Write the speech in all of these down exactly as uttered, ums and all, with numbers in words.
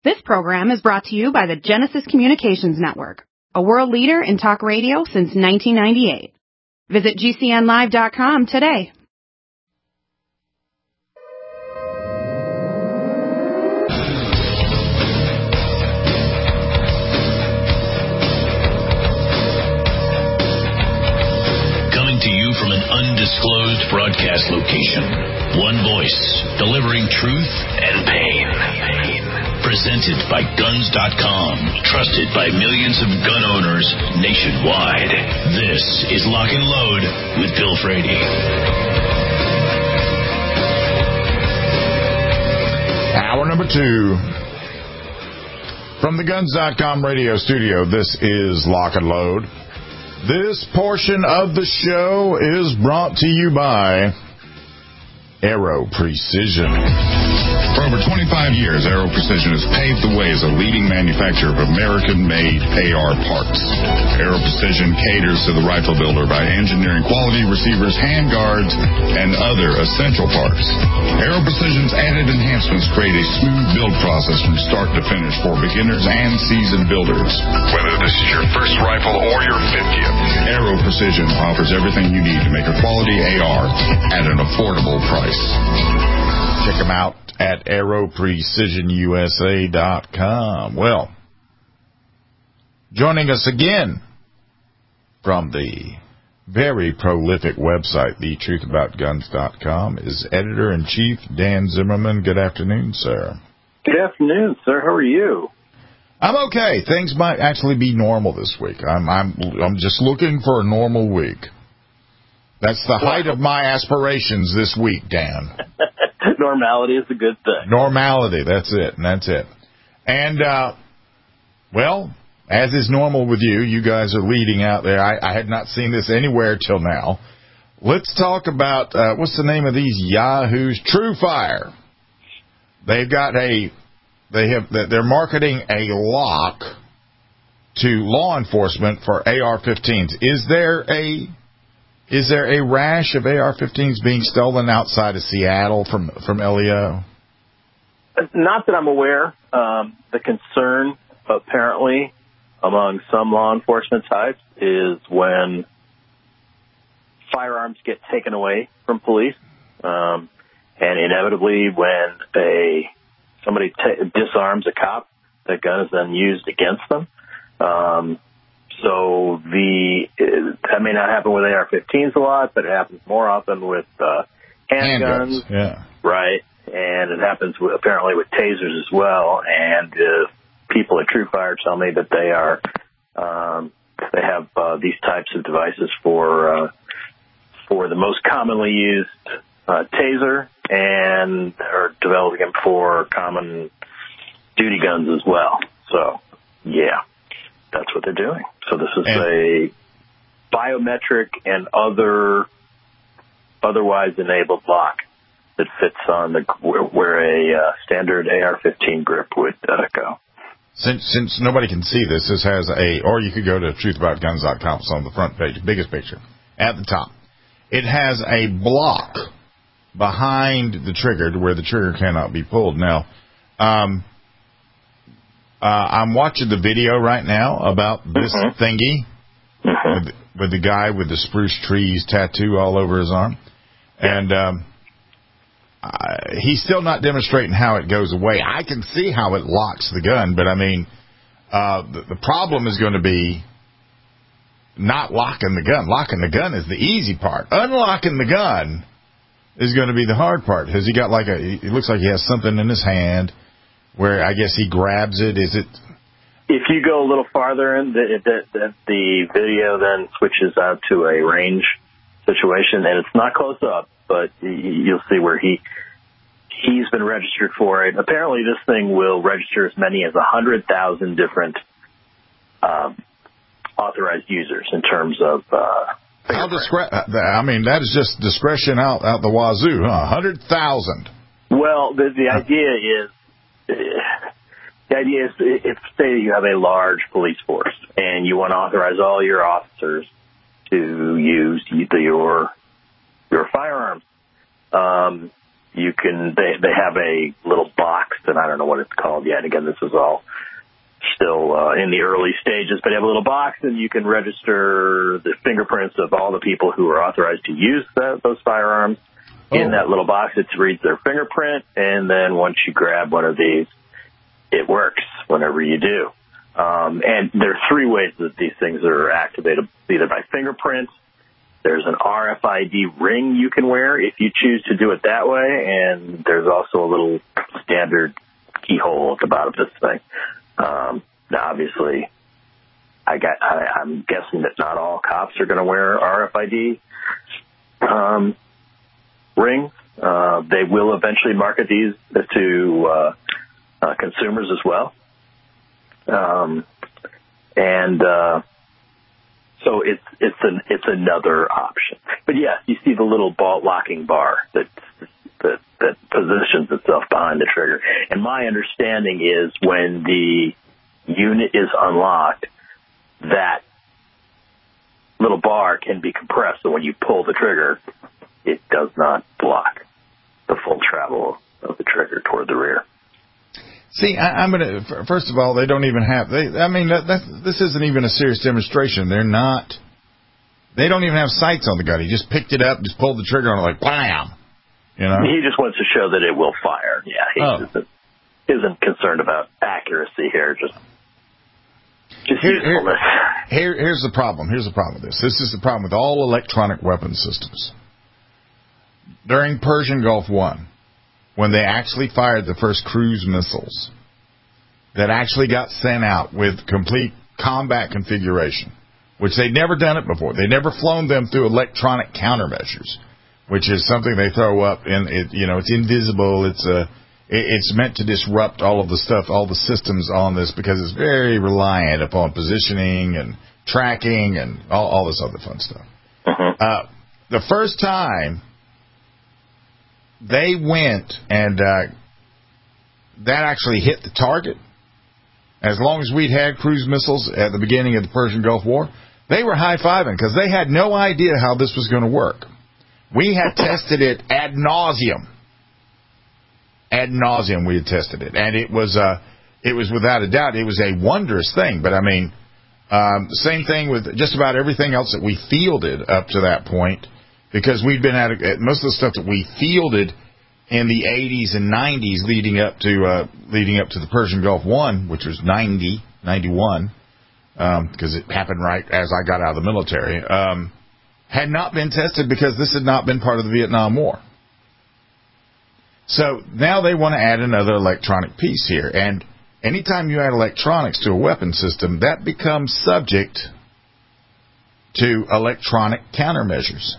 This program is brought to you by the Genesis Communications Network, a world leader in talk radio since nineteen ninety-eight. Visit G C N live dot com today. Coming to you from an undisclosed broadcast location. One voice, delivering truth and pain. Presented by Guns dot com, trusted by millions of gun owners nationwide. This is Lock and Load with Bill Frady. Hour number two. From the Guns dot com radio studio, this is Lock and Load. This portion of the show is brought to you by Aero Precision. For over twenty-five years, Aero Precision has paved the way as a leading manufacturer of American-made A R parts. Aero Precision caters to the rifle builder by engineering quality receivers, handguards, and other essential parts. Aero Precision's added enhancements create a smooth build process from start to finish for beginners and seasoned builders. Whether this is your first rifle or your fiftieth, Aero Precision offers everything you need to make a quality A R at an affordable price. Check them out at aero precision U S A dot com. Well, joining us again from the very prolific website, the truth about guns dot com, is Editor-in-Chief Dan Zimmerman. Good afternoon, sir. Good afternoon, sir. How are you? I'm okay. Things might actually be normal this week. I'm I'm I'm just looking for a normal week. That's the height of my aspirations this week, Dan. Normality is a good thing. Normality, that's it, and that's it. And, uh, well, as is normal with you, you guys are leading out there. I, I had not seen this anywhere till now. Let's talk about, uh, what's the name of these yahoos? True Fire. They've got a, they have, they're marketing a lock to law enforcement for A R fifteens. Is there a... Is there a rash of A R fifteens being stolen outside of Seattle from from L E O? Not that I'm aware. Um, the concern, apparently, among some law enforcement types is when firearms get taken away from police, um, and inevitably when a somebody t- disarms a cop, the gun is then used against them. Um, So the that may not happen with A R fifteens a lot, but it happens more often with uh, handguns, handguns, yeah, right? And it happens with, apparently with tasers as well. And uh, people at True Fire tell me that they are um, they have uh, these types of devices for uh, for the most commonly used uh, taser, and are developing them for common duty guns as well. So, yeah. That's what they're doing. So this is and, a biometric and other otherwise enabled lock that fits on the where a uh, standard A R fifteen grip would uh, go. Since since nobody can see this, this has a, or you could go to truth about guns dot com. It's on the front page, biggest picture at the top. It has a block behind the trigger to where the trigger cannot be pulled. Now, um. Uh, I'm watching the video right now about this mm-hmm. thingy mm-hmm. with, with the guy with the spruce trees tattoo all over his arm. Yeah. And um, I, he's still not demonstrating how it goes away. I can see how it locks the gun, but, I mean, uh, the, the problem is going to be not locking the gun. Locking the gun is the easy part. Unlocking the gun is going to be the hard part. Has he got like a, it looks like he has something in his hand where I guess he grabs it. Is it? If you go a little farther in, the, the, the video then switches out to a range situation, and it's not close up, but you'll see where he he's been registered for it. Apparently, this thing will register as many as a hundred thousand different um, authorized users in terms of. Uh, How discre- I mean, that is just discretion out out the wazoo, huh? A hundred thousand. Well, the the idea is. The idea is, if say you have a large police force and you want to authorize all your officers to use your your firearms, um, you can. They they have a little box and I don't know what it's called yet. Again, this is all still uh, in the early stages, but you have a little box and you can register the fingerprints of all the people who are authorized to use that, those firearms. Oh. In that little box, it reads their fingerprint, and then once you grab one of these, it works whenever you do. Um, and there are three ways that these things are activated, either by fingerprint. There's an R F I D ring you can wear if you choose to do it that way, and there's also a little standard keyhole at the bottom of this thing. Um, now, obviously, I got, I, I'm guessing that not all cops are going to wear R F I D um, rings. Uh, they will eventually market these to uh, uh, consumers as well. Um, and uh, so it's it's an it's another option. But yes, you see the little ball locking bar that that that positions itself behind the trigger. And my understanding is when the unit is unlocked, that little bar can be compressed. So when you pull the trigger, it does not block the full travel of the trigger toward the rear. See, I, I'm going to, first of all, they don't even have, they, I mean, that, that, this isn't even a serious demonstration. They're not, they don't even have sights on the gun. He just picked it up, just pulled the trigger on it like, bam! You know? He just wants to show that it will fire. Yeah, he oh. isn't, isn't concerned about accuracy here, just, just here, usefulness. Here, here, here's the problem. Here's the problem with this. This is the problem with all electronic weapon systems. During Persian Gulf One, when they actually fired the first cruise missiles that actually got sent out with complete combat configuration, which they'd never done it before. They'd never flown them through electronic countermeasures, which is something they throw up in it. You know, it's invisible. It's a, it's meant to disrupt all of the stuff, all the systems on this, because it's very reliant upon positioning and tracking and all, all this other fun stuff. Uh-huh. Uh, the first time they went and uh, that actually hit the target, as long as we'd had cruise missiles at the beginning of the Persian Gulf War, they were high-fiving because they had no idea how this was going to work. We had tested it ad nauseum. Ad nauseum we had tested it. And it was uh, it was without a doubt, it was a wondrous thing. But, I mean, um, the same thing with just about everything else that we fielded up to that point, because we'd been at, at most of the stuff that we fielded in the eighties and nineties leading up to uh, leading up to the Persian Gulf One, which was ninety, ninety-one, um, because it happened right as I got out of the military, um, had not been tested because this had not been part of the Vietnam War. So now they want to add another electronic piece here. And anytime you add electronics to a weapon system, that becomes subject to electronic countermeasures.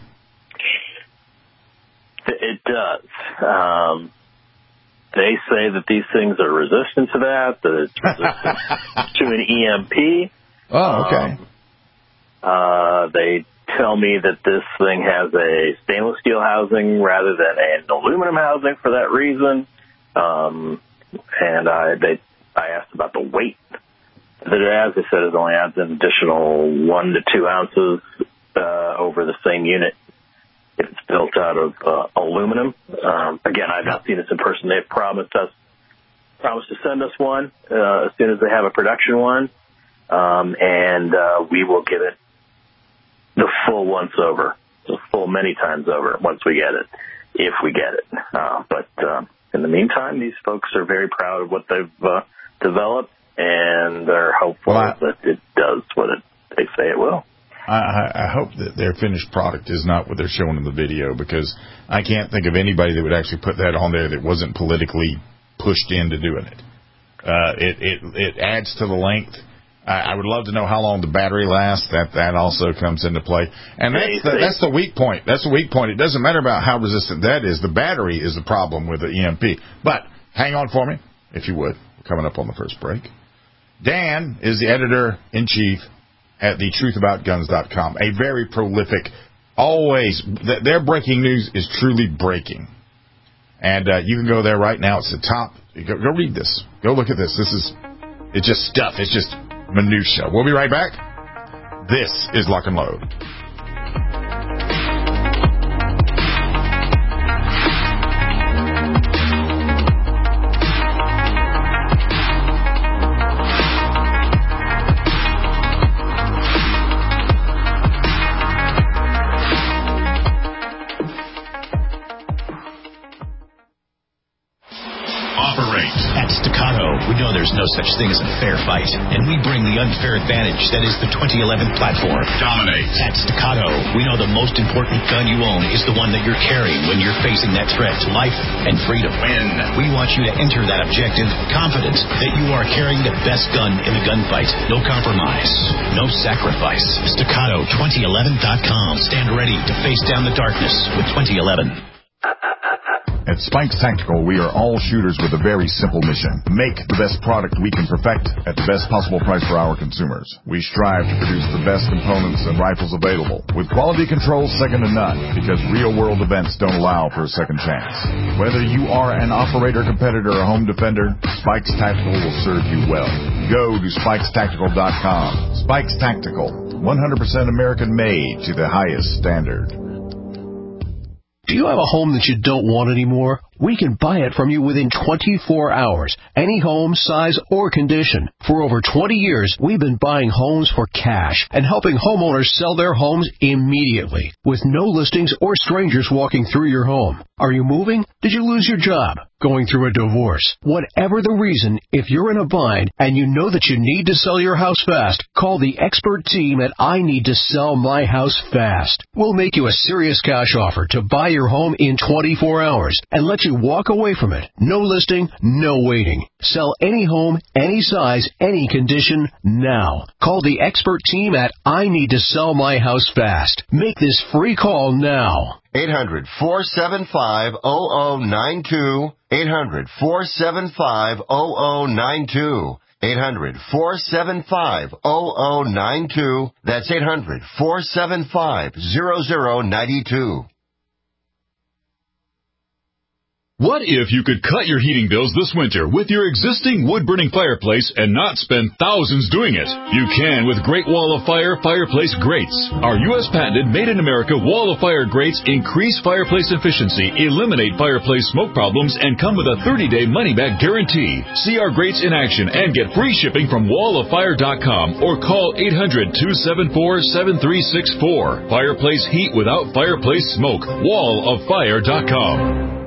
It does. Um, they say that these things are resistant to that, that it's resistant to an E M P. Oh, okay. Um, uh, they tell me that this thing has a stainless steel housing rather than an aluminum housing for that reason. Um, and I, they, I asked about the weight that it adds. They said it only adds an additional one to two ounces uh, over the same unit. It's built out of uh, aluminum. Um, again, I've not seen this in person. They've promised us, promised to send us one uh, as soon as they have a production one, um, and uh, we will give it the full once over, the full many times over once we get it, if we get it. Uh, but uh, in the meantime, these folks are very proud of what they've uh, developed, and they're hopeful well, I, that it does what it, they say it will. I, I hope that their finished product is not what they're showing in the video, because I can't think of anybody that would actually put that on there that wasn't politically pushed into doing it. Uh, it, it it adds to the length. I, I would love to know how long the battery lasts. That that also comes into play, and that's the, that's the weak point. That's the weak point. It doesn't matter about how resistant that is. The battery is the problem with the E M P. But hang on for me, if you would. We're coming up on the first break. Dan is the editor-in-chief at the truth about guns dot com, a very prolific, always, th- their breaking news is truly breaking. And uh, you can go there right now. It's the top. Go, go read this. Go look at this. This is, it's just stuff. It's just minutia. We'll be right back. This is Lock and Load. Staccato, we know there's no such thing as a fair fight, and we bring the unfair advantage that is the twenty eleven platform. Dominate. At Staccato, we know the most important gun you own is the one that you're carrying when you're facing that threat to life and freedom. Win. We want you to enter that objective confident that you are carrying the best gun in the gunfight. No compromise, no sacrifice. Staccato twenty eleven dot com. Stand ready to face down the darkness with twenty eleven. At Spikes Tactical, we are all shooters with a very simple mission. Make the best product we can perfect at the best possible price for our consumers. We strive to produce the best components and rifles available, with quality control second to none, because real-world events don't allow for a second chance. Whether you are an operator, competitor, or home defender, Spikes Tactical will serve you well. Go to spikes tactical dot com. Spikes Tactical, one hundred percent American-made to the highest standard. Do you have a home that you don't want anymore? We can buy it from you within twenty-four hours. Any home, size, or condition. For over twenty years, we've been buying homes for cash and helping homeowners sell their homes immediately, with no listings or strangers walking through your home. Are you moving? Did you lose your job? Going through a divorce? Whatever the reason, if you're in a bind and you know that you need to sell your house fast, call the expert team at I Need to Sell My House Fast. We'll make you a serious cash offer to buy your home in twenty-four hours and let you walk away from it. No listing, no waiting. Sell any home, any size, any condition, now. Call the expert team at I Need to Sell My House Fast. Make this free call now. eight hundred, four seven five, zero zero nine two. eight hundred, four seven five, zero zero nine two. eight hundred, four seven five, zero zero nine two. That's eight hundred, four seven five, zero zero nine two. What if you could cut your heating bills this winter with your existing wood-burning fireplace and not spend thousands doing it? You can with Great Wall of Fire Fireplace Grates. Our U S patented made-in-America Wall of Fire grates increase fireplace efficiency, eliminate fireplace smoke problems, and come with a thirty-day money-back guarantee. See our grates in action and get free shipping from wall of fire dot com or call eight hundred, two seven four, seven three six four. Fireplace heat without fireplace smoke. wall of fire dot com.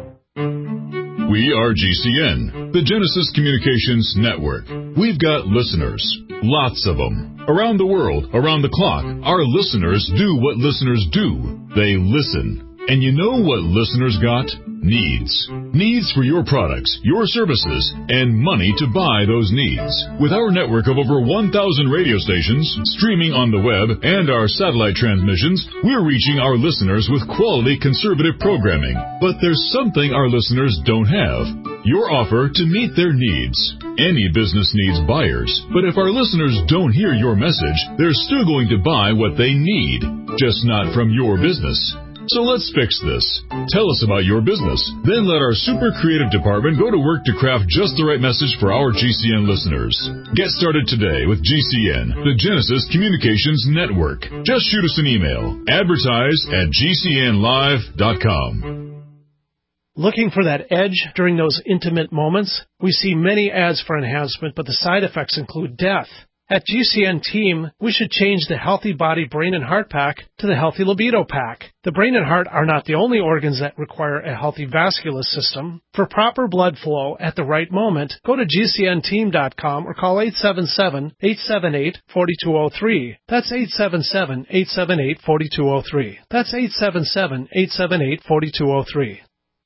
We are G C N, the Genesis Communications Network. We've got listeners, lots of them. Around the world, around the clock, our listeners do what listeners do. They listen. And you know what listeners got? Needs. Needs for your products, your services, and money to buy those needs. With our network of over one thousand radio stations, streaming on the web, and our satellite transmissions, we're reaching our listeners with quality conservative programming. But there's something our listeners don't have. Your offer to meet their needs. Any business needs buyers, but if our listeners don't hear your message, they're still going to buy what they need, just not from your business. So let's fix this. Tell us about your business. Then let our super creative department go to work to craft just the right message for our G C N listeners. Get started today with G C N, the Genesis Communications Network. Just shoot us an email. Advertise at G C N live dot com. Looking for that edge during those intimate moments? We see many ads for enhancement, but the side effects include death. At G C N Team, we should change the Healthy Body, Brain, and Heart Pack to the Healthy Libido Pack. The brain and heart are not the only organs that require a healthy vascular system. For proper blood flow at the right moment, go to G C N team dot com or call eight seven seven, eight seven eight, four two zero three. That's eight seven seven, eight seven eight, four two zero three. That's eight seven seven, eight seven eight, four two zero three.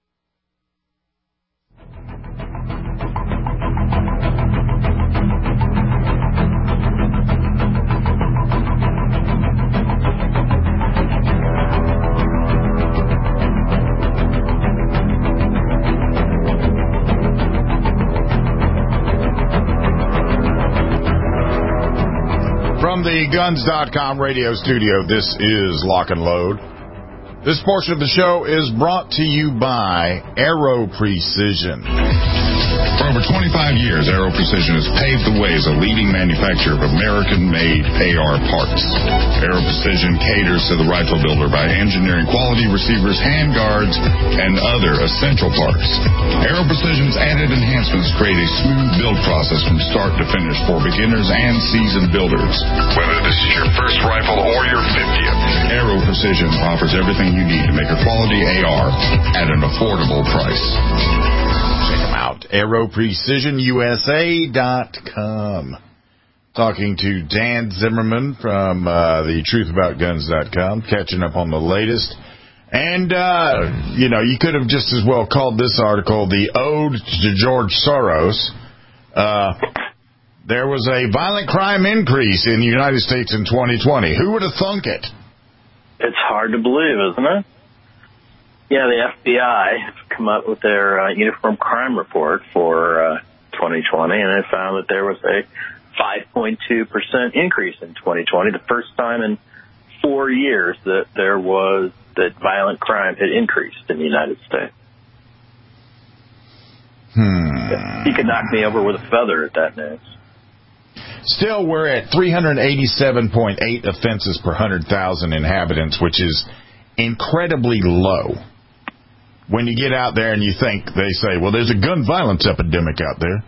From the guns dot com radio studio, this is Lock and Load. This portion of the show is brought to you by Aero Precision. For over twenty-five years, Aero Precision has paved the way as a leading manufacturer of American-made A R parts. Aero Precision caters to the rifle builder by engineering quality receivers, handguards, and other essential parts. Aero Precision's added enhancements create a smooth build process from start to finish for beginners and seasoned builders. Whether this is your first rifle or your fiftieth, Aero Precision offers everything you need to make a quality A R at an affordable price. Check them out aero precision U S A dot com. Talking to Dan Zimmerman from uh, the truth about guns dot com, catching up on the latest. And, uh, you know, you could have just as well called this article the Ode to George Soros. Uh, there was a violent crime increase in the United States in twenty twenty. Who would have thunk it? It's hard to believe, isn't it? Yeah, the F B I has come up with their uh, uniform crime report for uh, twenty twenty, and they found that there was a five point two percent increase in twenty twenty, the first time in four years that there was that violent crime had increased in the United States. Hmm. You could knock me over with a feather at that news. Still, we're at three hundred eighty-seven point eight offenses per one hundred thousand inhabitants, which is incredibly low. When you get out there and you think, they say, well, there's a gun violence epidemic out there.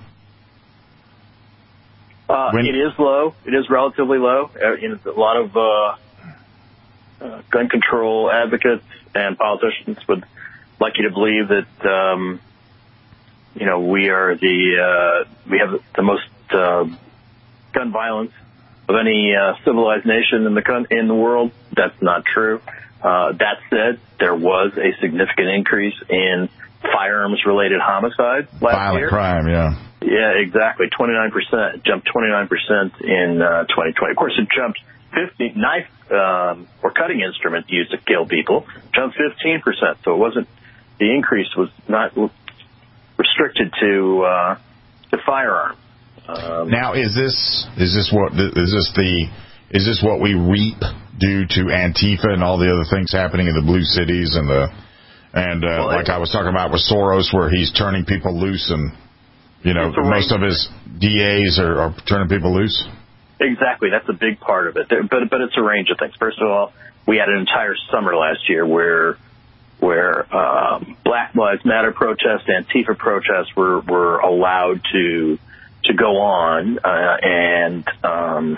Uh, when, it is low. It is relatively low. Uh, you know, a lot of uh, uh, gun control advocates and politicians would like you to believe that, um, you know, we are the uh, we have the most uh, gun violence of any uh, civilized nation in the con- in the world. That's not true. Uh, that said, there was a significant increase in firearms-related homicides last Violent year. crime, yeah. Yeah, exactly. twenty-nine percent. It jumped twenty-nine percent in uh, twenty twenty. Of course, it jumped fifty knife um, or cutting instrument used to kill people, jumped fifteen percent. So it wasn't, the increase was not restricted to uh, to firearms. Um, now, is this is this what is this the is this what we reap due to Antifa and all the other things happening in the blue cities and the and uh, well, like I was talking about with Soros, where he's turning people loose and you know most of his D As are, are turning people loose? Exactly, that's a big part of it. But but it's a range of things. First of all, we had an entire summer last year where where um, Black Lives Matter protests, Antifa protests were were allowed to to go on, uh, and um,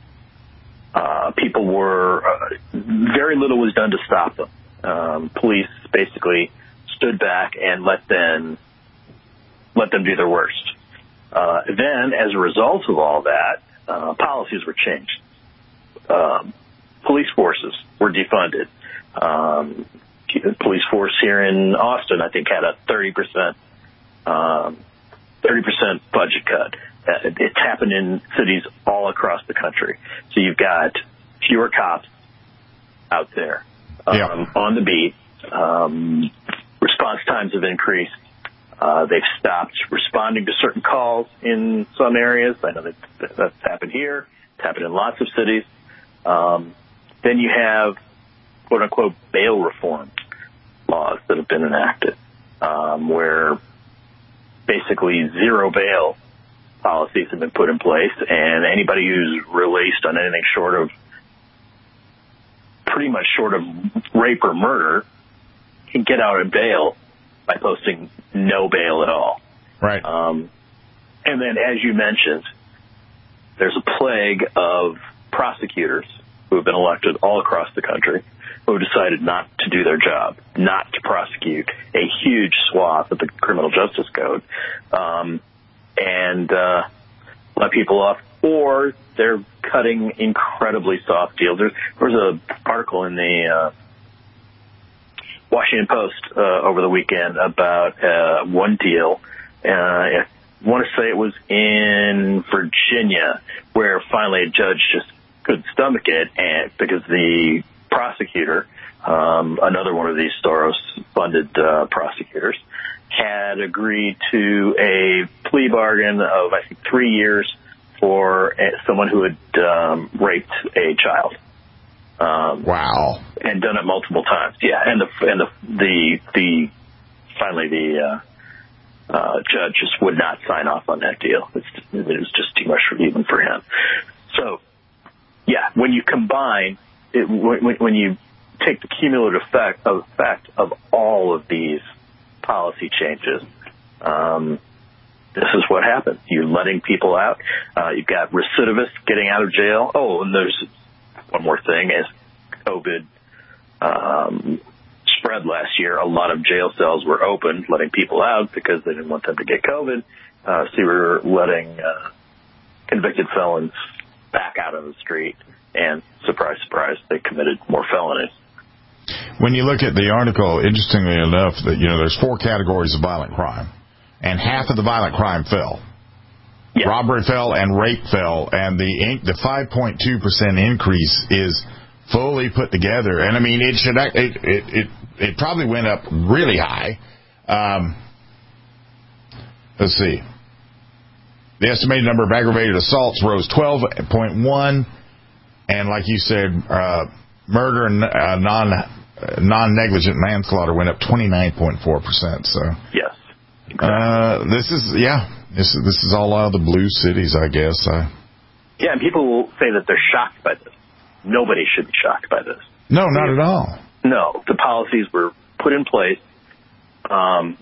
uh, people were uh, very little was done to stop them. Um, police basically stood back and let them let them do their worst. Uh, then, as a result of all that, uh, policies were changed. Um, police forces were defunded. Um, the police force here in Austin, I think, had a thirty percent um, thirty percent budget cut. Uh, it's happened in cities all across the country. So you've got fewer cops out there um, yeah. on the beat. Um, response times have increased. Uh, they've stopped responding to certain calls in some areas. I know that that's happened here. It's happened in lots of cities. Um, then you have, quote unquote, bail reform laws that have been enacted, um, where basically zero bail policies have been put in place, and anybody who's released on anything short of, pretty much short of rape or murder, can get out of bail by posting no bail at all. Right. Um, and then, as you mentioned, there's a plague of prosecutors who have been elected all across the country who have decided not to do their job, not to prosecute a huge swath of the criminal justice code, um, and uh, let people off, or they're cutting incredibly soft deals. There's, there was an article in the uh, Washington Post uh, over the weekend about uh, one deal. Uh, I want to say it was in Virginia, where finally a judge just couldn't stomach it, and because the prosecutor, um, another one of these Soros-funded uh, prosecutors, had agreed to a plea bargain of, I think, three years for someone who had um, raped a child. Um, wow! And done it multiple times. Yeah, and the and the the, the finally the uh, uh, judge just would not sign off on that deal. It's, it was just too much for, even for him. So, yeah, when you combine it, when, when you take the cumulative effect of, effect of all of these policy changes, um, this is what happens. You're letting people out. Uh, you've got recidivists getting out of jail. Oh, and there's one more thing. As COVID um, spread last year, a lot of jail cells were opened, letting people out because they didn't want them to get COVID. Uh, so we were letting uh, convicted felons back out on the street, and surprise, surprise, they committed more felonies. When you look at the article, interestingly enough, that you know there's four categories of violent crime, and half of the violent crime fell. Yeah. Robbery fell and rape fell, and the the five point two percent increase is fully put together. And I mean, it should it it it, it probably went up really high. Um, let's see. The estimated number of aggravated assaults rose twelve point one, and like you said, uh, murder and uh, non uh, non-negligent manslaughter went up twenty-nine point four percent. So yes, exactly. uh, this is yeah, this is this is all out of the blue cities, I guess. Uh, yeah, and people will say that they're shocked by this. Nobody should be shocked by this. No, not at all. No, the policies were put in place um,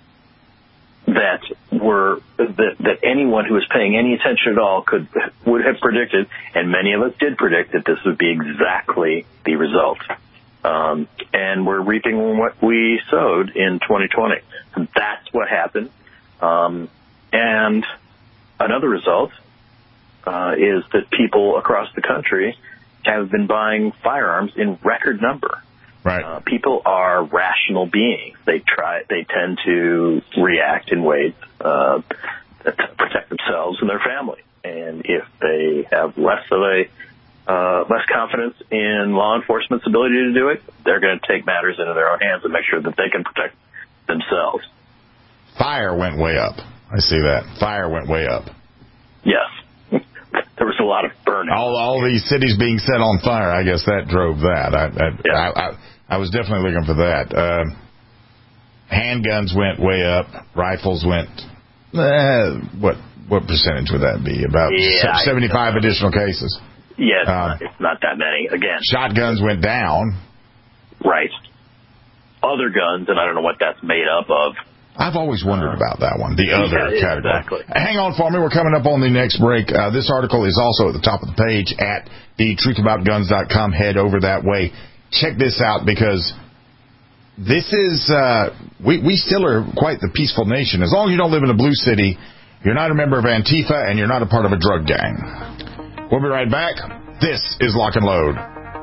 that were that, that anyone who was paying any attention at all could would have predicted, and many of us did predict that this would be exactly the result. Um, and we're reaping what we sowed in twenty twenty. So that's what happened. Um, and another result uh, is that people across the country have been buying firearms in record number. Right. Uh, people are rational beings. They try. They tend to react in ways uh, to protect themselves and their family. And if they have less of a uh, less confidence in law enforcement's ability to do it, they're going to take matters into their own hands and make sure that they can protect themselves. Fire went way up. I see that. Fire went way up. Yes. There was a lot of burning. All, all these cities being set on fire, I guess that drove that. I I, yeah. I, I, I was definitely looking for that. Uh, handguns went way up. Rifles went, uh, what what percentage would that be? About yeah, seventy-five additional cases. Yeah, it's, uh, not, it's not that many. Again, shotguns went down. Right. Other guns, and I don't know what that's made up of. I've always wondered about that one, the other yeah, category. Exactly. Hang on for me. We're coming up on the next break. Uh, this article is also at the top of the page at the truth about guns dot com. Head over that way. Check this out, because this is, uh, we, we still are quite the peaceful nation. As long as you don't live in a blue city, you're not a member of Antifa, and you're not a part of a drug gang. We'll be right back. This is Lock and Load.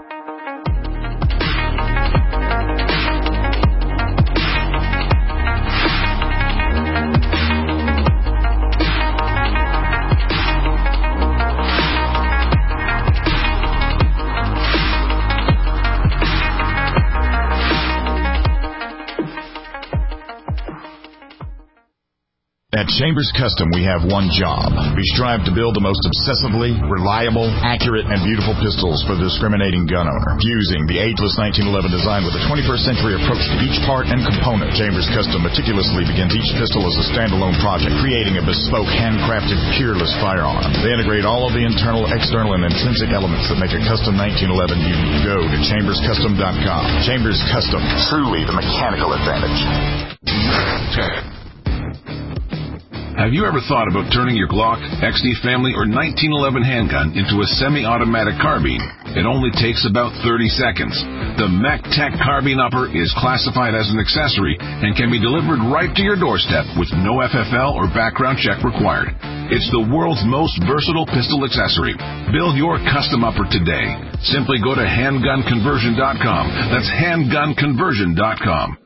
At Chambers Custom, we have one job. We strive to build the most obsessively reliable, accurate, and beautiful pistols for the discriminating gun owner. Fusing the ageless nineteen eleven design with a twenty-first century approach to each part and component, Chambers Custom meticulously begins each pistol as a standalone project, creating a bespoke, handcrafted, peerless firearm. They integrate all of the internal, external, and intrinsic elements that make a custom nineteen eleven unique. Go to chambers custom dot com. Chambers Custom, truly the mechanical advantage. Have you ever thought about turning your Glock, X D Family, or nineteen eleven handgun into a semi-automatic carbine? It only takes about thirty seconds. The MechTech Carbine Upper is classified as an accessory and can be delivered right to your doorstep with no F F L or background check required. It's the world's most versatile pistol accessory. Build your custom upper today. Simply go to handgun conversion dot com. That's handgun conversion dot com.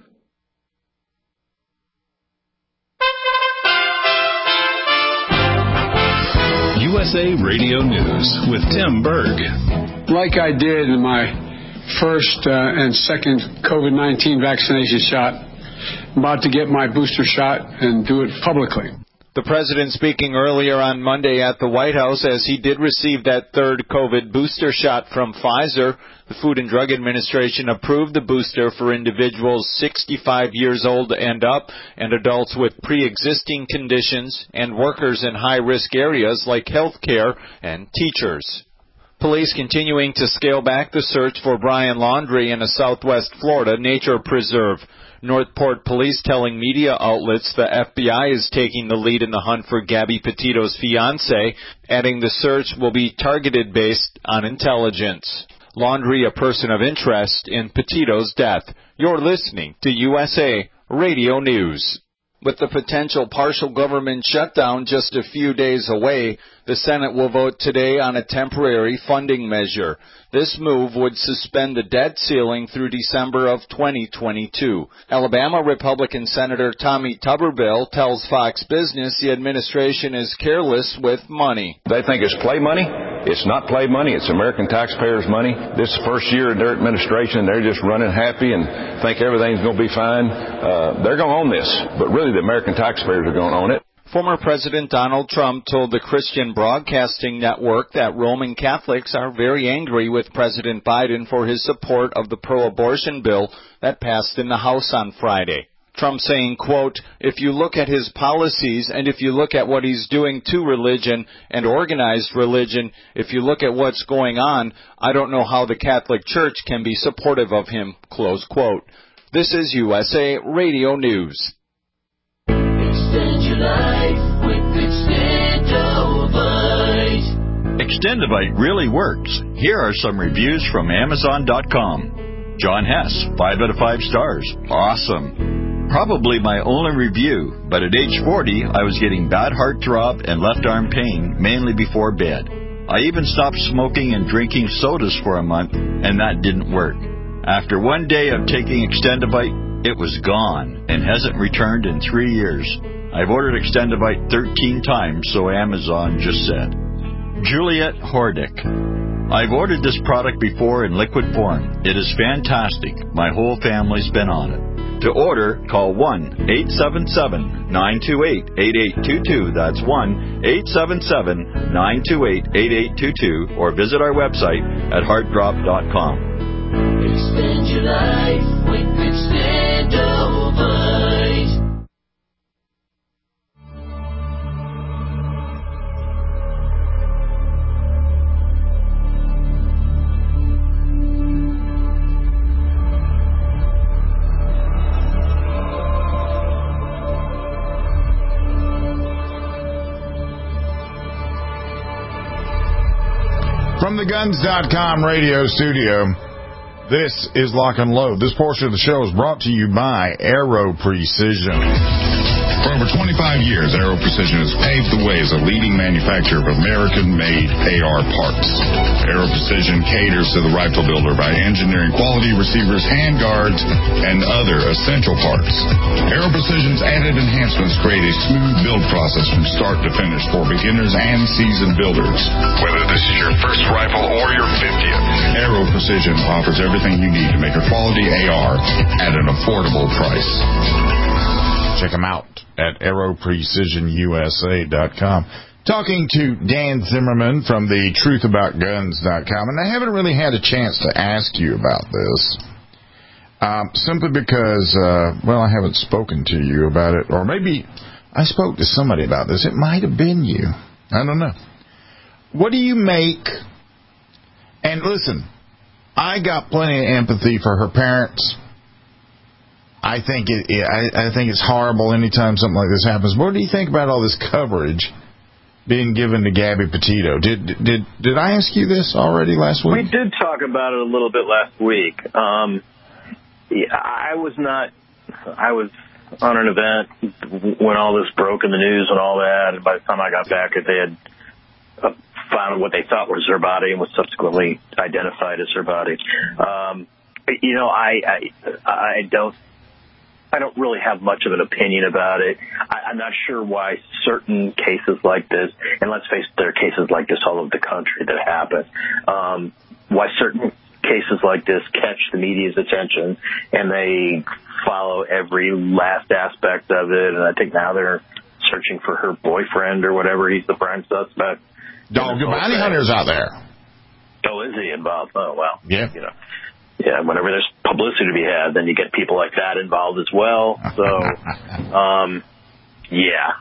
U S A Radio News with Tim Berg. Like I did in my first uh, and second COVID nineteen vaccination shot, I'm about to get my booster shot and do it publicly. The president speaking earlier on Monday at the White House as he did receive that third COVID booster shot from Pfizer. The Food and Drug Administration approved the booster for individuals sixty-five years old and up, and adults with pre-existing conditions, and workers in high-risk areas like healthcare and teachers. Police continuing to scale back the search for Brian Laundrie in a Southwest Florida nature preserve. Northport Police telling media outlets the F B I is taking the lead in the hunt for Gabby Petito's fiancé, adding the search will be targeted based on intelligence. Laundrie a person of interest in Petito's death. You're listening to U S A Radio News. With the potential partial government shutdown just a few days away, the Senate will vote today on a temporary funding measure. This move would suspend the debt ceiling through December of twenty twenty-two. Alabama Republican Senator Tommy Tuberville tells Fox Business the administration is careless with money. They think it's play money. It's not play money. It's American taxpayers' money. This first year of their administration, they're just running happy and think everything's going to be fine. Uh, they're going to own this, but really the American taxpayers are going to own it. Former President Donald Trump told the Christian Broadcasting Network that Roman Catholics are very angry with President Biden for his support of the pro-abortion bill that passed in the House on Friday. Trump saying, quote, if you look at his policies and if you look at what he's doing to religion and organized religion, if you look at what's going on, I don't know how the Catholic Church can be supportive of him, close quote. This is U S A Radio News. Extend your life with Extendovite. Extendovite really works. Here are some reviews from Amazon dot com. John Hess, five out of five stars. Awesome. Probably my only review, but at age forty, I was getting bad heart throb and left arm pain, mainly before bed. I even stopped smoking and drinking sodas for a month, and that didn't work. After one day of taking Extendovite, it was gone and hasn't returned in three years. I've ordered Extendovite thirteen times, so Amazon just said. Juliet Hordick. I've ordered this product before in liquid form. It is fantastic. My whole family's been on it. To order, call one eight seven seven, nine two eight, eight eight two two. That's one eight seven seven, nine two eight, eight eight two two, or visit our website at heart drop dot com. Extend your life with Extendovite. From the guns dot com radio studio, this is Lock and Load. This portion of the show is brought to you by Aero Precision. For over twenty-five years, Aero Precision has paved the way as a leading manufacturer of American-made A R parts. Aero Precision caters to the rifle builder by engineering quality receivers, handguards, and other essential parts. Aero Precision's added enhancements create a smooth build process from start to finish for beginners and seasoned builders. Whether this is your first rifle or your fiftieth, Aero Precision offers everything you need to make a quality A R at an affordable price. Check them out at aero precision U S A dot com. Talking to Dan Zimmerman from the truth about guns dot com, and I haven't really had a chance to ask you about this, um, simply because, uh, well, I haven't spoken to you about it, or maybe I spoke to somebody about this. It might have been you. I don't know. What do you make? And listen, I got plenty of empathy for her parents. I think it. I, I think it's horrible anytime something like this happens. What do you think about all this coverage being given to Gabby Petito? Did did did I ask you this already last week? We did talk about it a little bit last week. Um, yeah, I was not. I was on an event when all this broke in the news and all that. And by the time I got back, they had uh, found what they thought was her body and was subsequently identified as her body. Um, you know, I I, I don't. I don't really have much of an opinion about it. I, I'm not sure why certain cases like this, and let's face it, there are cases like this all over the country that happen, um, why certain cases like this catch the media's attention and they follow every last aspect of it. And I think now they're searching for her boyfriend or whatever. He's the prime suspect. Dog, the bounty hunters out there. Oh, is he involved? Oh, well. Yeah. You know. Yeah, whenever there's publicity to be had, then you get people like that involved as well. So, um, yeah,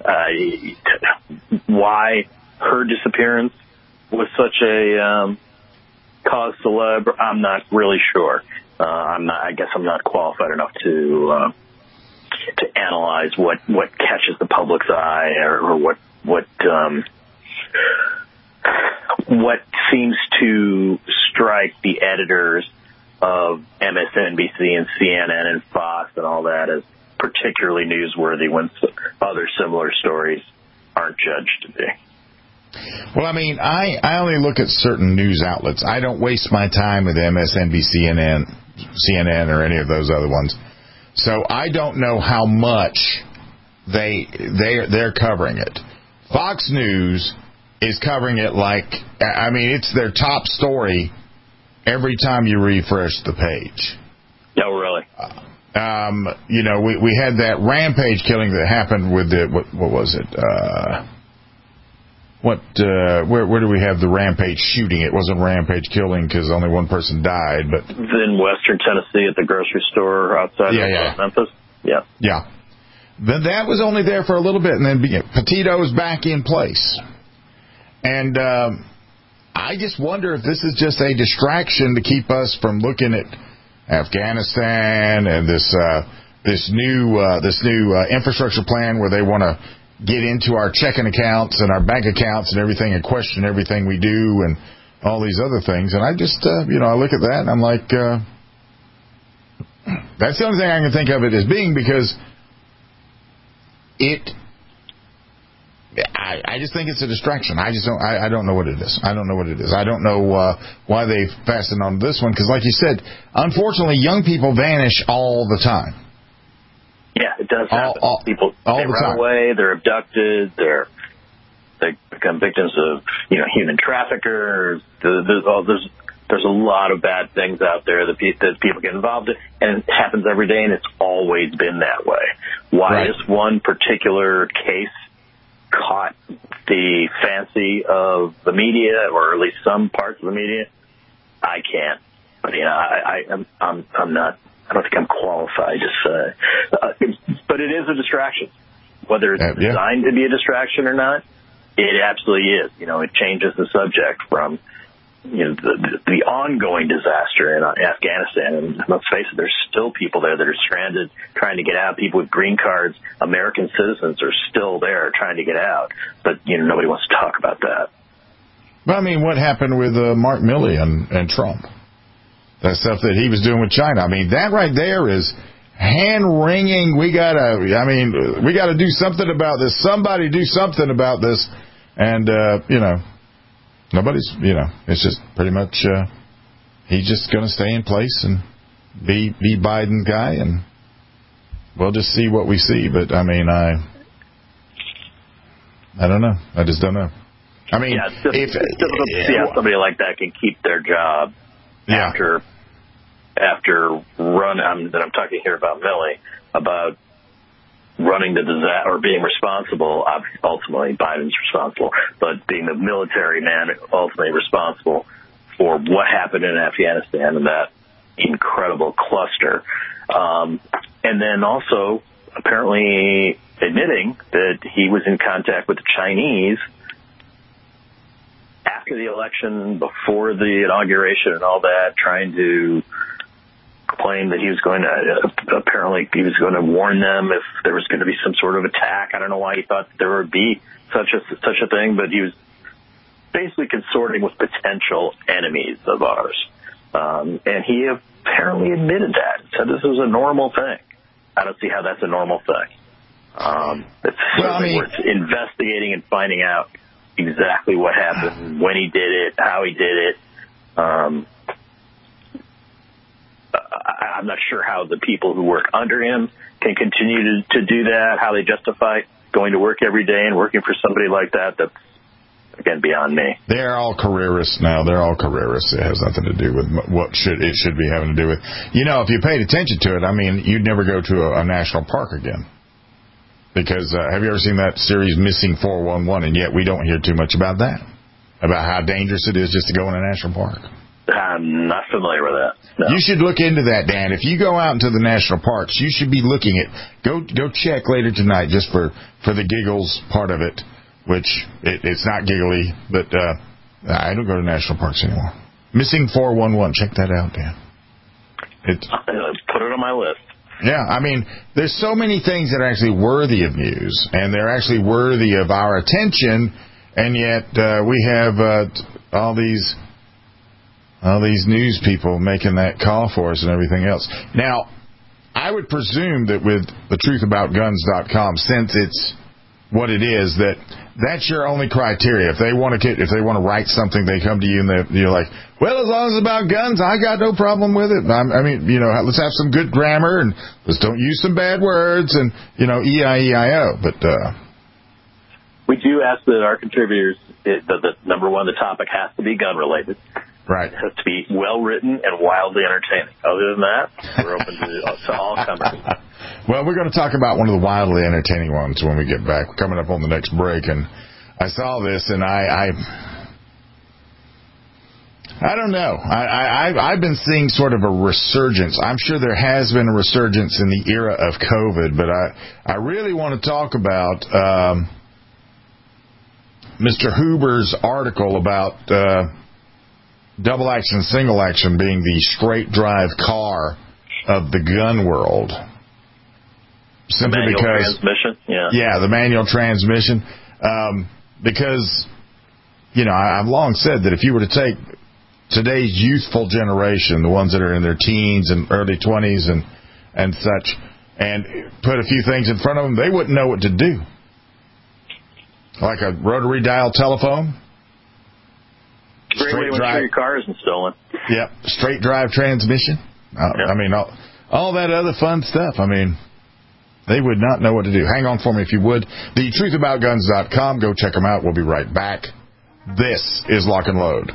uh, why her disappearance was such a um, cause célèbre, I'm not really sure. Uh, I'm not. I guess I'm not qualified enough to uh, to analyze what, what catches the public's eye or, or what what um, what seems to strike the editors of M S N B C and C N N and Fox and all that as particularly newsworthy when other similar stories aren't judged to be. Well, I mean, I, I only look at certain news outlets. I don't waste my time with M S N B C, C N N, C N N or any of those other ones. So I don't know how much they they they're covering it. Fox News is covering it like, I mean, it's their top story every time you refresh the page. Oh, really? Um, you know, we we had that rampage killing that happened with the what, what was it? Uh, what uh, where where do we have the rampage shooting? It wasn't rampage killing because only one person died, but in Western Tennessee at the grocery store outside yeah, of yeah. Memphis. Yeah, yeah. Then that was only there for a little bit, and then Petito's back in place. And um, I just wonder if this is just a distraction to keep us from looking at Afghanistan and this uh, this new uh, this new uh, infrastructure plan where they want to get into our checking accounts and our bank accounts and everything and question everything we do and all these other things. And I just uh, you know I look at that and I'm like, uh, that's the only thing I can think of it as being, because it. I, I just think it's a distraction. I just don't. I, I don't know what it is. I don't know what it is. I don't know uh, why they fastened on this one. Because, like you said, unfortunately, young people vanish all the time. Yeah, it does happen. All, all, people all they the run time. away. They're abducted. They're they become victims of you know human traffickers. There's all there's there's a lot of bad things out there that, pe- that people get involved in, and it happens every day. And it's always been that way. Why Right. this one particular case caught the fancy of the media, or at least some parts of the media, I can't. But you know, I, I, I'm, I'm, I'm not. I don't think I'm qualified to say. Uh, but it is a distraction, whether it's Uh, yeah. designed to be a distraction or not. It absolutely is. You know, it changes the subject from you know the, the, the ongoing disaster in Afghanistan. And let's face it, there's still people there that are stranded, trying to get out. People with green cards, American citizens, are still there trying to get out. But you know, nobody wants to talk about that. Well, I mean, what happened with uh, Mark Milley and, and Trump? That stuff that he was doing with China. I mean, that right there is hand-wringing. We gotta, I mean, we gotta do something about this. Somebody do something about this. And, uh, you know, nobody's, you know, it's just pretty much, uh, he's just gonna stay in place and be, be Biden guy, and we'll just see what we see. But, I mean, I, I don't know. I just don't know. I mean, yeah, it's, just, if, it's difficult to see how somebody like that can keep their job yeah. after after run. I'm, that I'm talking here about Milley, about running the disaster or being responsible. Ultimately, Biden's responsible, but being the military man ultimately responsible for what happened in Afghanistan and that incredible cluster, um, and then also apparently admitting that he was in contact with the Chinese after the election, before the inauguration and all that, trying to claim that he was going to, uh, apparently he was going to warn them if there was going to be some sort of attack. I don't know why he thought there would be such a, such a thing, but he was basically consorting with potential enemies of ours. Um, and he apparently admitted that, said this was a normal thing. I don't see how that's a normal thing. Um, it's well, I mean, worth investigating and finding out exactly what happened, when he did it, how he did it. Um, I, I'm not sure how the people who work under him can continue to, to do that, how they justify going to work every day and working for somebody like that. That's, again, beyond me. They're all careerists now. They're all careerists. It has nothing to do with what should it should be having to do with. You know, if you paid attention to it, I mean, you'd never go to a, a national park again. Because uh, have you ever seen that series Missing four one one? And yet we don't hear too much about that, about how dangerous it is just to go in a national park. I'm not familiar with that. No. You should look into that, Dan. If you go out into the national parks, you should be looking at go go check later tonight just for, for the giggles part of it, which it, it's not giggly, but uh, I don't go to national parks anymore. Missing four one one. Check that out, Dan. It's, Put it on my list. Yeah, I mean, there's so many things that are actually worthy of news, and they're actually worthy of our attention, and yet uh, we have uh, all these all these news people making that call for us and everything else. Now, I would presume that with the truth about guns dot com, since it's what it is, that that's your only criteria. If they want to, if they want to write something, they come to you and they, you're like, well, as long as it's about guns, I got no problem with it. I'm, I mean, you know, let's have some good grammar and let's don't use some bad words and, you know, E I E I O. But uh, we do ask that our contributors, it, the, the number one, the topic has to be gun related. Right. It has to be well written and wildly entertaining. Other than that, we're open to, to all comers. Well, we're going to talk about one of the wildly entertaining ones when we get back. We're coming up on the next break, and I saw this, and I, I, I don't know. I, I, I've, I've been seeing sort of a resurgence. I'm sure there has been a resurgence in the era of COVID, but I, I really want to talk about um, Mister Huber's article about uh, double action, single action being the straight drive car of the gun world. Simply manual because, transmission, yeah, yeah, the manual transmission. Um, because, you know, I, I've long said that if you were to take today's youthful generation, the ones that are in their teens and early twenties and and such, and put a few things in front of them, they wouldn't know what to do. Like a rotary dial telephone. Great way to ensure your car isn't stolen. Yep, straight drive transmission. Uh, yep. I mean, all, all that other fun stuff. I mean, they would not know what to do. Hang on for me if you would. the truth about guns dot com. Go check them out. We'll be right back. This is Lock and Load.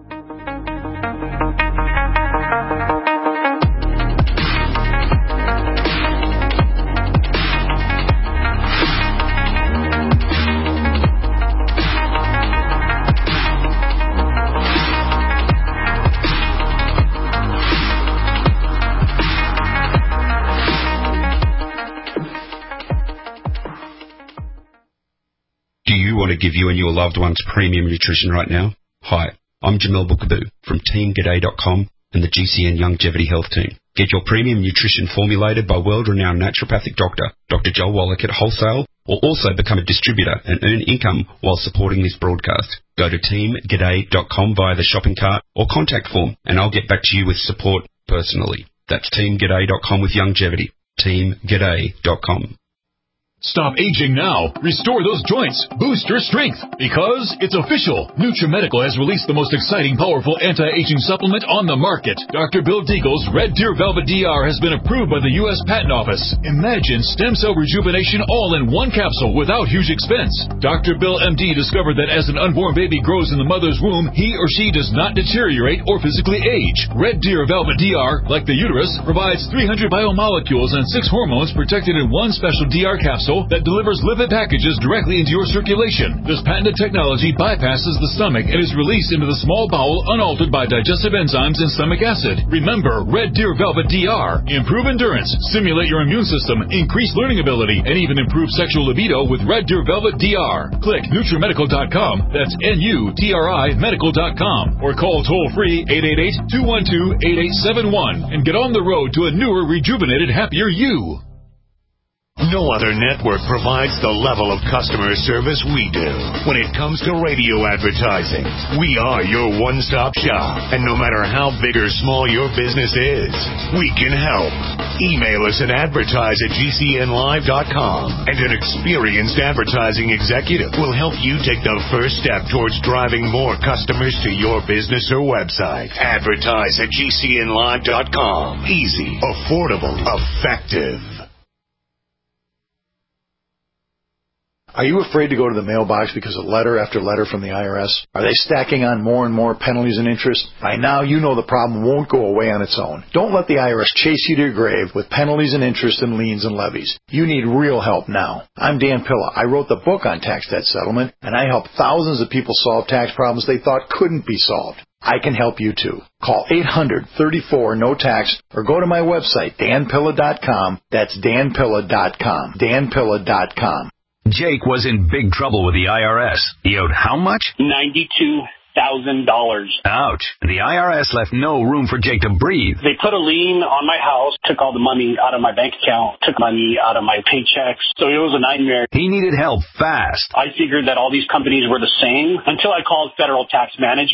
Want to give you and your loved ones premium nutrition right now? Hi, I'm Jamel Bookaboo from Team G'day dot com and the G C N Longevity Health Team. Get your premium nutrition formulated by world-renowned naturopathic doctor, Doctor Joel Wallach at wholesale, or also become a distributor and earn income while supporting this broadcast. Go to Team G'day dot com via the shopping cart or contact form, and I'll get back to you with support personally. That's Team G'day dot com with longevity. Team G'day dot com. Stop aging now. Restore those joints. Boost your strength. Because it's official. NutriMedical has released the most exciting, powerful anti-aging supplement on the market. Doctor Bill Deagle's Red Deer Velvet D R has been approved by the U S Patent Office. Imagine stem cell rejuvenation all in one capsule without huge expense. Doctor Bill M D discovered that as an unborn baby grows in the mother's womb, he or she does not deteriorate or physically age. Red Deer Velvet D R, like the uterus, provides three hundred biomolecules and six hormones protected in one special D R capsule that delivers lipid packages directly into your circulation. This patented technology bypasses the stomach and is released into the small bowel unaltered by digestive enzymes and stomach acid. Remember, Red Deer Velvet D R. Improve endurance, stimulate your immune system, increase learning ability, and even improve sexual libido with Red Deer Velvet D R. Click NutriMedical dot com, that's N U T R I Medical dot com, or call toll-free eight eight eight, two one two, eight eight seven one and get on the road to a newer, rejuvenated, happier you. No other network provides the level of customer service we do. When it comes to radio advertising, we are your one-stop shop. And no matter how big or small your business is, we can help. Email us at advertise at G C N live dot com, and an experienced advertising executive will help you take the first step towards driving more customers to your business or website. Advertise at G C N live dot com. Easy, affordable, effective. Are you afraid to go to the mailbox because of letter after letter from the I R S? Are they stacking on more and more penalties and interest? By now, you know the problem won't go away on its own. Don't let the I R S chase you to your grave with penalties and interest and liens and levies. You need real help now. I'm Dan Pilla. I wrote the book on tax debt settlement, and I help thousands of people solve tax problems they thought couldn't be solved. I can help you too. Call eight hundred, thirty-four, no tax or go to my website, Dan Pilla dot com. That's Dan Pilla dot com. Dan Pilla dot com. Jake was in big trouble with the I R S. He owed how much? ninety-two thousand dollars. Ouch. The I R S left no room for Jake to breathe. They put a lien on my house, took all the money out of my bank account, took money out of my paychecks. So it was a nightmare. He needed help fast. I figured that all these companies were the same until I called Federal Tax Management.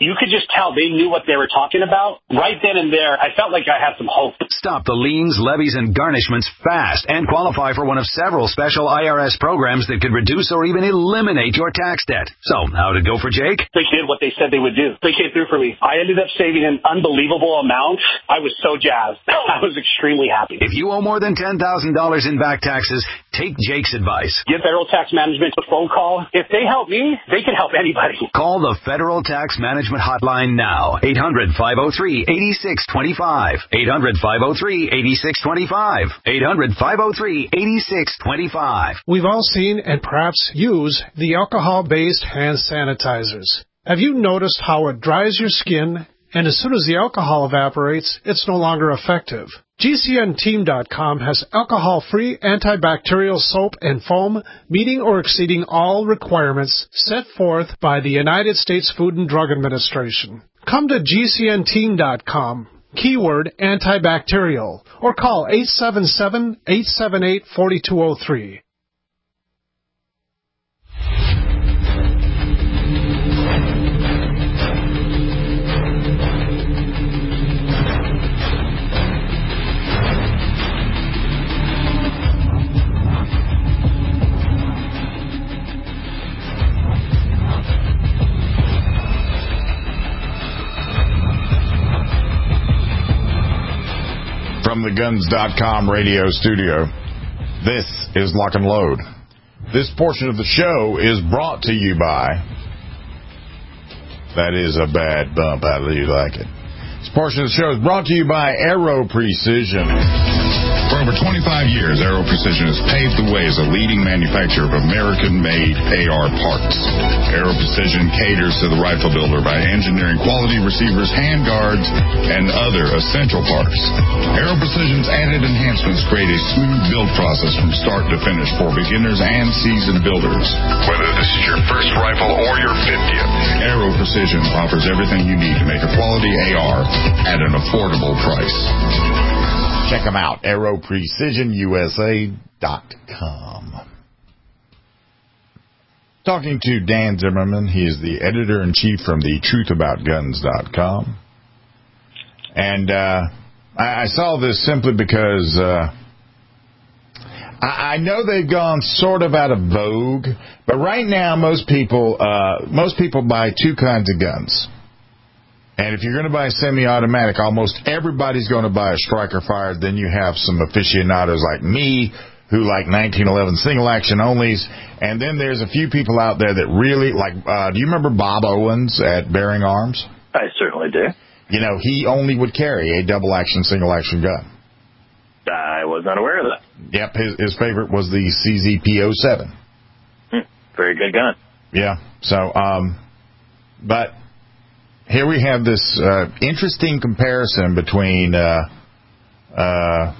you could just tell they knew what they were talking about. Right then and there, I felt like I had some hope. Stop the liens, levies, and garnishments fast and qualify for one of several special I R S programs that could reduce or even eliminate your tax debt. So, how'd it go for Jake? They did what they said they would do. They came through for me. I ended up saving an unbelievable amount. I was so jazzed. I was extremely happy. If you owe more than ten thousand dollars in back taxes, take Jake's advice. Give Federal Tax Management a phone call. If they help me, they can help anybody. Call the Federal Tax Management Hotline now. eight hundred, five oh three, eight six two five. eight hundred, five oh three, eight six two five. eight hundred, five oh three, eight six two five. We've all seen and perhaps use the alcohol-based hand sanitizers. Have you noticed how it dries your skin, and as soon as the alcohol evaporates, it's no longer effective? G C N team dot com has alcohol-free antibacterial soap and foam meeting or exceeding all requirements set forth by the United States Food and Drug Administration. Come to G C N team dot com, keyword antibacterial, or call eight seven seven, eight seven eight, four two zero three. From the guns dot com radio studio, this is Lock and Load. This portion of the show is brought to you by... That is a bad bump. How do you like it? This portion of the show is brought to you by Aero Precision. For over twenty-five years, Aero Precision has paved the way as a leading manufacturer of American-made A R parts. Aero Precision caters to the rifle builder by engineering quality receivers, handguards, and other essential parts. Aero Precision's added enhancements create a smooth build process from start to finish for beginners and seasoned builders. Whether this is your first rifle or your fiftieth, Aero Precision offers everything you need to make a quality A R at an affordable price. Check them out, aero precision U S A dot com. Talking to Dan Zimmerman. He is the editor-in-chief from the truth about guns dot com. And uh, I, I saw this simply because uh, I, I know they've gone sort of out of vogue, but right now most people uh, most people buy two kinds of guns. And if you're going to buy a semi-automatic, almost everybody's going to buy a striker fire. Then you have some aficionados like me who like nineteen eleven single-action onlys. And then there's a few people out there that really like, uh, do you remember Bob Owens at Bearing Arms? I certainly do. You know, he only would carry a double-action, single-action gun. I was not aware of that. Yep, his, his favorite was the C Z P oh seven. Hmm, very good gun. Yeah, so, um, but... Here we have this uh, interesting comparison between uh, uh,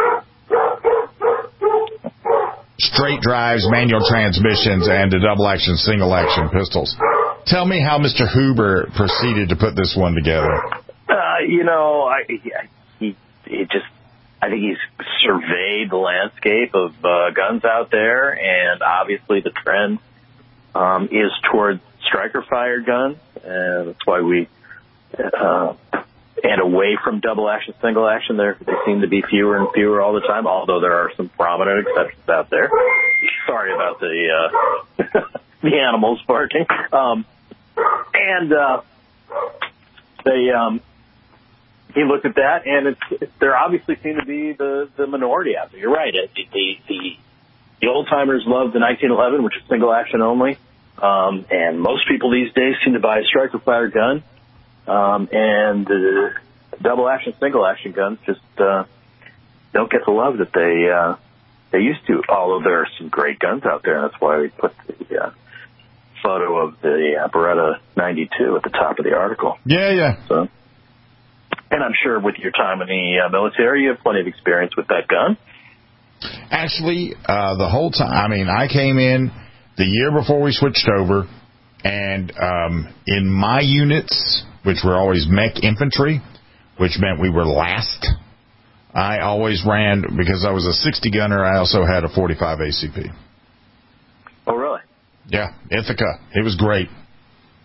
straight drives, manual transmissions, and the double-action, single-action pistols. Tell me how Mister Huber proceeded to put this one together. Uh, you know, I, he, he just, I think he's surveyed the landscape of uh, guns out there, and obviously the trend um, is toward striker-fired guns, and that's why we, uh, and away from double-action, single-action, there they seem to be fewer and fewer all the time, although there are some prominent exceptions out there. Sorry about the uh, the animals barking. Um, and uh, they, um, he looked at that, and it's, there obviously seem to be the, the minority out there. You're right. It, the the the old-timers love the nineteen eleven, which is single-action only. Um, and most people these days seem to buy a striker-fired gun, um, and the double-action, single-action guns just uh, don't get the love that they uh, they used to. Although there are some great guns out there, and that's why we put the uh, photo of the uh, Beretta ninety-two at the top of the article. Yeah, yeah. So, and I'm sure with your time in the uh, military, you have plenty of experience with that gun. Actually, uh, the whole time, I mean, I came in the year before we switched over, and um, in my units, which were always mech infantry, which meant we were last, I always ran, because I was a sixty gunner, I also had a forty-five A C P. Oh, really? Yeah, Ithaca. It was great.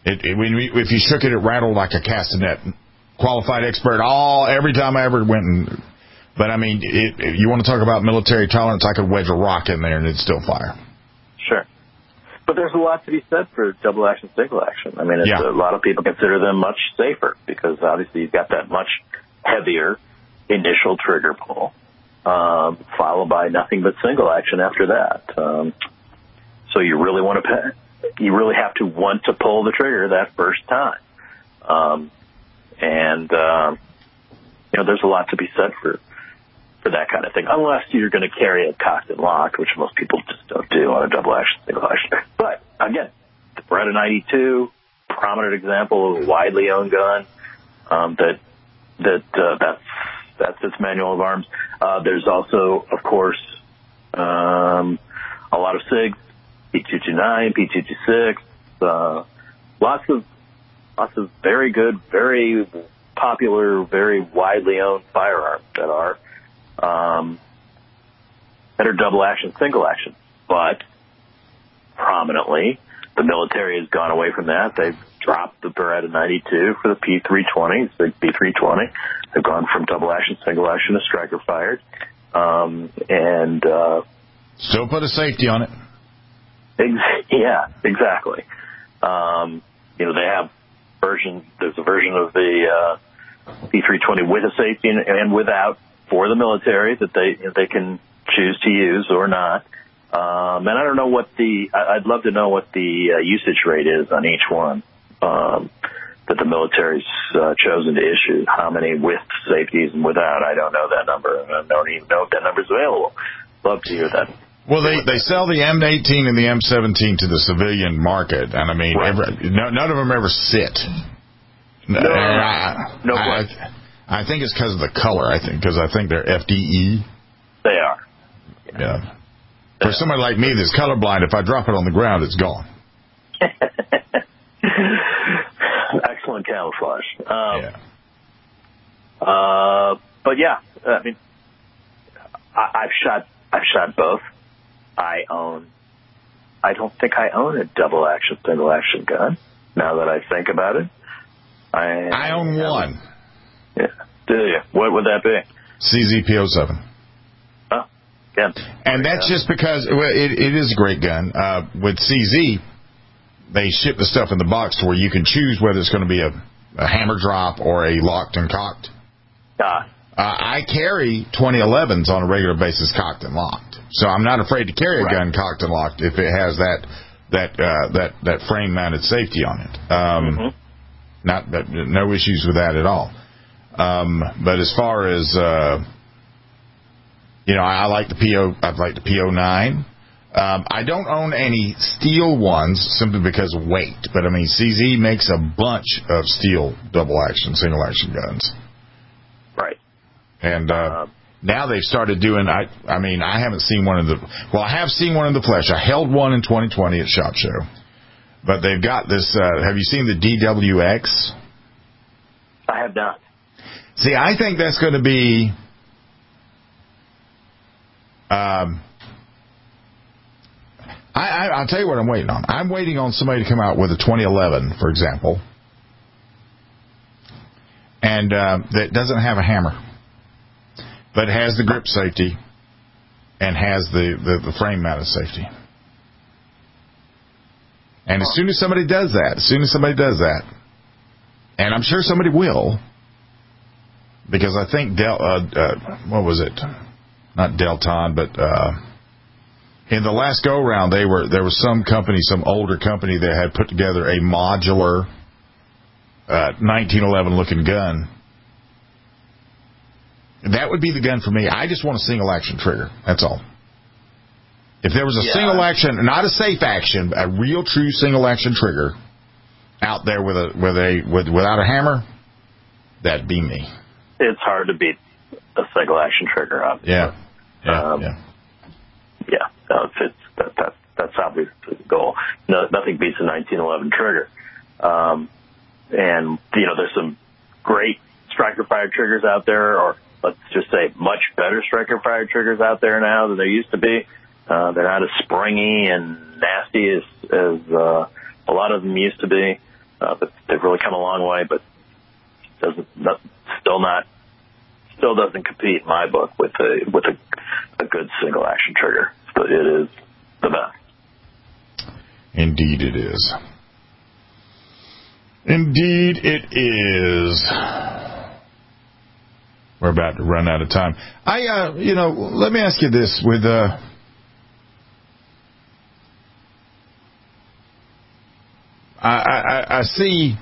It, it, when we, if you shook it, it rattled like a castanet. Qualified expert all every time I ever went. And, but I mean, it, if you want to talk about military tolerance, I could wedge a rock in there and it'd still fire. Sure. But there's a lot to be said for double action, single action. I mean, it's, Yeah. a lot of people consider them much safer because obviously you've got that much heavier initial trigger pull, um, followed by nothing but single action after that. Um, so you really want to pay, you really have to want to pull the trigger that first time. Um, and, um, you know, there's a lot to be said for, for that kind of thing, unless you're going to carry a cocked and locked, which most people just don't do on a double action, single action. But again, the Beretta ninety-two, prominent example of a widely owned gun, um, that, that, uh, that's, that's its manual of arms. Uh, there's also, of course, um, a lot of SIGs, P two twenty-nine, P two twenty-six, uh, lots of, lots of very good, very popular, very widely owned firearms that are, um, that are double action, single action. But prominently, the military has gone away from that. They've dropped the Beretta ninety-two for the P three twenty, the P three twenty. They've gone from double action, single action to striker fired. Um, and, uh, still put a safety on it. Ex- yeah, exactly. Um, you know, they have version, there's a version of the, uh, P three twenty with a safety and, and without for the military that they, they can choose to use or not. Um, and I don't know what the, I'd love to know what the uh, usage rate is on each one, um, that the military's uh, chosen to issue. How many with safeties and without? I don't know that number. I don't even know if that number's available. Love to hear that. Well, they, they sell the M eighteen and the M seventeen to the civilian market, and I mean, Right. every, no, none of them ever sit. No, I, no I, I think it's because of the color. I think because I think they're F D E. They are. Yeah. For somebody like me that's colorblind, if I drop it on the ground, it's gone. Excellent camouflage. Um, yeah. Uh, but yeah, I mean, I, I've shot, I've shot both. I own, I don't think I own a double action, single action gun. Now that I think about it, I, I own one. Yeah. Do you? What would that be? C Z P oh seven. Oh, yeah. And that's just because well, it, it is a great gun. Uh, with C Z, they ship the stuff in the box to where you can choose whether it's going to be a, a hammer drop or a locked and cocked. Ah. Uh, I carry twenty elevens on a regular basis, cocked and locked. So I'm not afraid to carry a right. gun cocked and locked if it has that that uh, that that frame mounted safety on it. Um, mm-hmm. Not that, no issues with that at all. Um, but as far as uh, you know, I like the P O. I like the P O nine. Um, I don't own any steel ones simply because of weight. But I mean, C Z makes a bunch of steel double action, single action guns. Right. And uh, now they've started doing. I I mean, I haven't seen one in the. Well, I have seen one in the flesh. I held one in twenty twenty at SHOT Show. But they've got this. Uh, have you seen the D W X? I have not. See, I think that's going to be. Um, I, I, I'll tell you what I'm waiting on. I'm waiting on somebody to come out with a twenty eleven, for example, and uh, that doesn't have a hammer, but has the grip safety and has the, the, the frame mounted safety. And as soon as somebody does that, as soon as somebody does that, and I'm sure somebody will, because I think Del, uh, uh, what was it? Not Delton, but uh, in the last go round, they were there was some company, some older company that had put together a modular uh, nineteen eleven looking gun. That would be the gun for me. I just want a single action trigger. That's all. If there was a yeah. single action, not a safe action, a real true single action trigger out there with a with a with without a hammer, that'd be me. It's hard to beat a single action trigger, obviously. Yeah, yeah, um, yeah. Yeah, no, it's, it's that, that that's obviously the goal. No, nothing beats a nineteen eleven trigger. Um, and you know, there's some great striker fired triggers out there, or let's just say much better striker fired triggers out there now than there used to be. Uh, they're not as springy and nasty as, as uh, a lot of them used to be. Uh, but they've really come a long way, but doesn't not, still not still doesn't compete in my book with a with a, a good single action trigger. But it is the best. Indeed, it is. Indeed, it is. We're about to run out of time. I, uh, you know, let me ask you this: with uh, I, I, I see,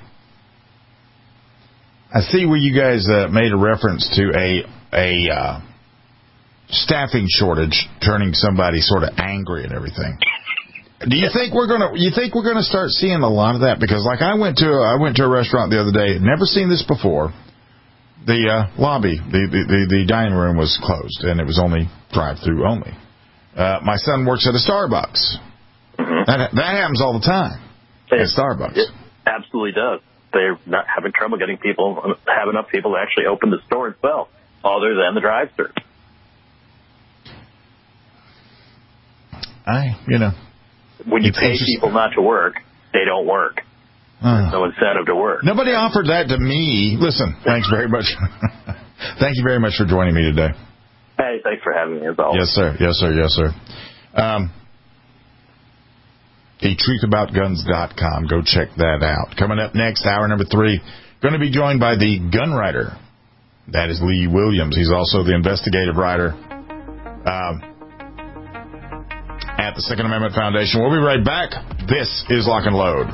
I see where you guys uh, made a reference to a a uh, staffing shortage, turning somebody sort of angry and everything. Do you think we're gonna? You think we're gonna start seeing a lot of that? Because, like, I went to I went to a restaurant the other day, never seen this before. The uh, lobby, the, the, the, the dining room was closed, and it was only drive-through only. Uh, my son works at a Starbucks. Mm-hmm. That that happens all the time it, at Starbucks. It absolutely does. They're not having trouble getting people, have enough people to actually open the store itself, other than the drive-through. I, you know. When you pay people not to work, they don't work. There's no incentive to work. Nobody offered that to me. Listen, thanks very much. Thank you very much for joining me today. Hey, thanks for having me, as always. Yes, sir. Yes, sir. Yes, sir. Um, the truth about guns dot com. Go check that out. Coming up next, hour number three, going to be joined by the gun writer. That is Lee Williams. He's also the investigative writer um, at the Second Amendment Foundation. We'll be right back. This is Lock and Load.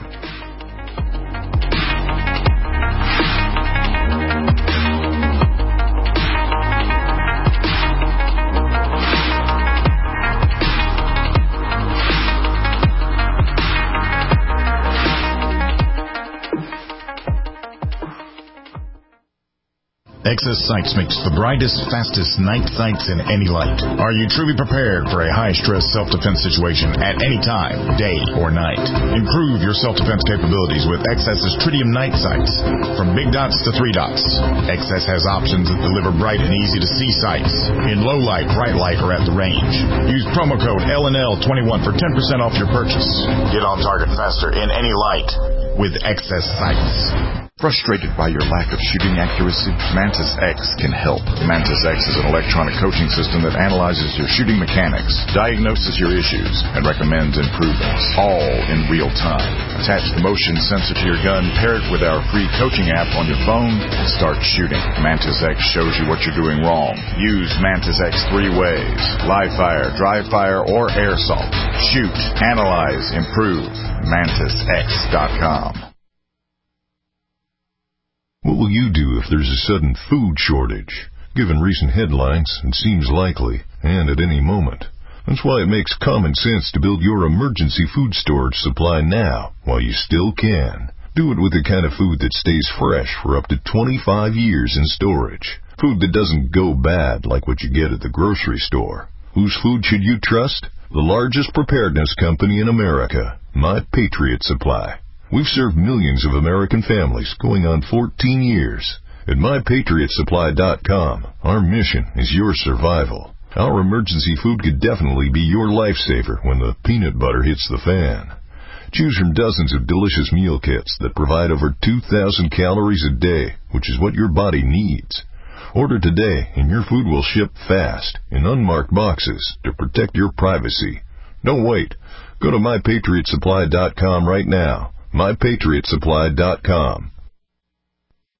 Excess Sights makes the brightest, fastest night sights in any light. Are you truly prepared for a high-stress self-defense situation at any time, day or night? Improve your self-defense capabilities with Excess's Tritium night sights. From big dots to three dots, Excess has options that deliver bright and easy-to-see sights in low light, bright light, or at the range. Use promo code L N L twenty-one for ten percent off your purchase. Get on target faster in any light with Excess Sights. Frustrated by your lack of shooting accuracy? Mantis X can help. Mantis X is an electronic coaching system that analyzes your shooting mechanics, diagnoses your issues, and recommends improvements, all in real time. Attach the motion sensor to your gun, pair it with our free coaching app on your phone, and start shooting. Mantis X shows you what you're doing wrong. Use Mantis X three ways: live fire, dry fire, or airsoft. Shoot, analyze, improve. Mantis X dot com. What will you do if there's a sudden food shortage? Given recent headlines, it seems likely, and at any moment. That's why it makes common sense to build your emergency food storage supply now, while you still can. Do it with the kind of food that stays fresh for up to twenty-five years in storage. Food that doesn't go bad like what you get at the grocery store. Whose food should you trust? The largest preparedness company in America, My Patriot Supply. We've served millions of American families going on fourteen years. At my patriot supply dot com, our mission is your survival. Our emergency food could definitely be your lifesaver when the peanut butter hits the fan. Choose from dozens of delicious meal kits that provide over two thousand calories a day, which is what your body needs. Order today and your food will ship fast in unmarked boxes to protect your privacy. Don't wait. Go to my patriot supply dot com right now. my patriot supply dot com.